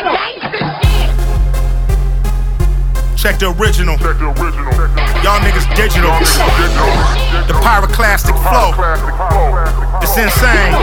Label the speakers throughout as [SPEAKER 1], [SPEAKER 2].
[SPEAKER 1] Check the original. Y'all niggas digital. The pyroclastic flow. It's insane.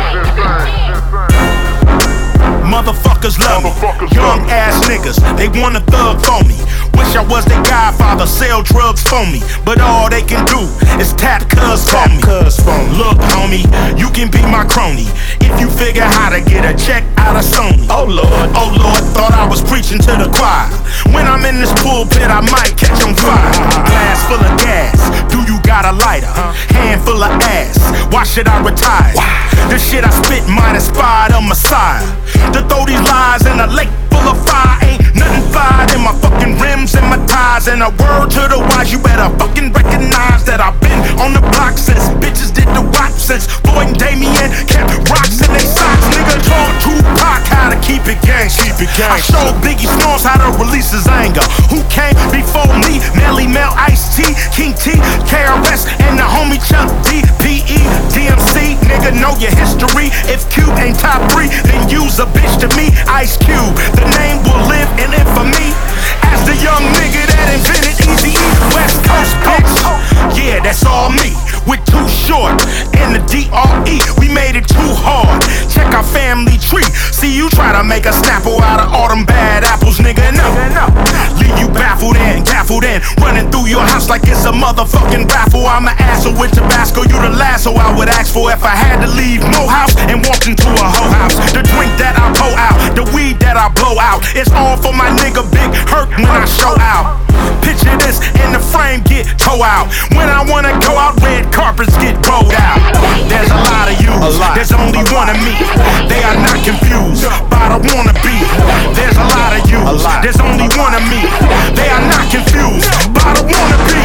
[SPEAKER 1] Motherfuckers love me. Young ass niggas, they wanna thug for me. Wish I was their godfather, sell drugs for me. But all they can do is tap cuz for me. Look, homie, you can be my crony if you figure how to get a check out of Sony. Oh Lord, thought I was preaching to the choir. When I'm in this pulpit, I might catch on fire. Glass full of gas, do you got a lighter? Hand full of ass, why should I retire? The shit I spit might inspire a messiah. To throw these lies in a lake full of fire, ain't nothing fired in my fucking rims and my tires. And a word to the wise, you better fucking recognize that I've been on the block since bitches did the rock. Since Floyd and Damien kept rocks in their socks. Nigga told Tupac how to keep it gang. I showed Biggie Smalls how to release his anger. Who came before me? Melly Mel, Ice-T, King T, KRS, and the homie Chuck D, P.E., DMC. Nigga, know your history. If Cube ain't top 3, then use a bitch to me. Ice Cube, the name will live in infamy as the young nigga that invented Eazy-E. West Coast bitch, yeah, that's all me. With Too Short and the D.R.E. We made it too hard. Check our family tree. See you try to make a snapple out of all them bad apples, nigga. No. Leave you baffled and gaffled and running through your house like it's a motherfucking raffle. I'm an asshole with Tabasco. You the last so I would ask for if I had to leave no house and walk into a hoe house. The drink that I pour out, the weed that I blow out, it's all for my nigga Big Hurt when I show out. Picture this and the frame get towed out. When I wanna go out, red carpets get rolled out. There's a lot of you, there's only one of me. They are not confused by the wannabe. There's a lot of you, there's only one of me. They are not confused by the wannabe.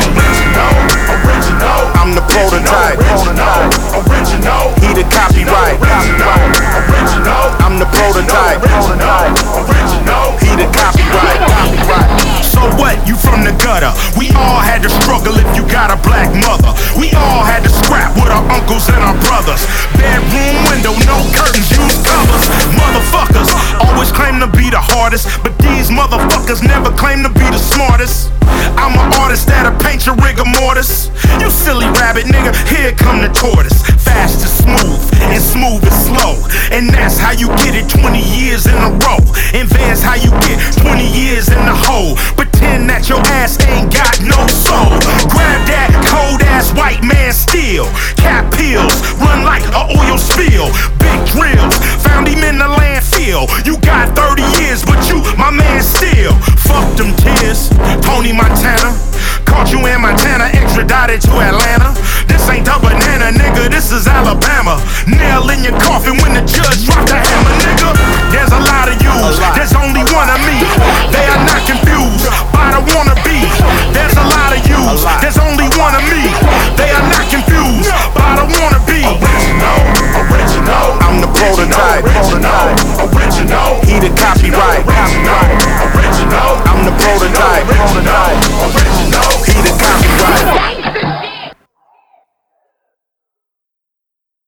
[SPEAKER 1] Original, I'm the prototype. Original, he the copyright. Original, I'm the prototype. Original, he the copyright. So what? You from the gutter. We all had to struggle if you got a black mother. We all had to scrap with our uncles and our brothers. Bedroom window, no curtains, use covers. Motherfuckers always claim to be the hardest, but these motherfuckers never claim to be the smartest. I'm an artist that'll paint your rigor mortis. You silly rabbit nigga, here come the tortoise. Fast is smooth, and smooth is slow. And that's how you get it 20 years in a row. And there's how you get 20 years in the hole. Pretend that your ass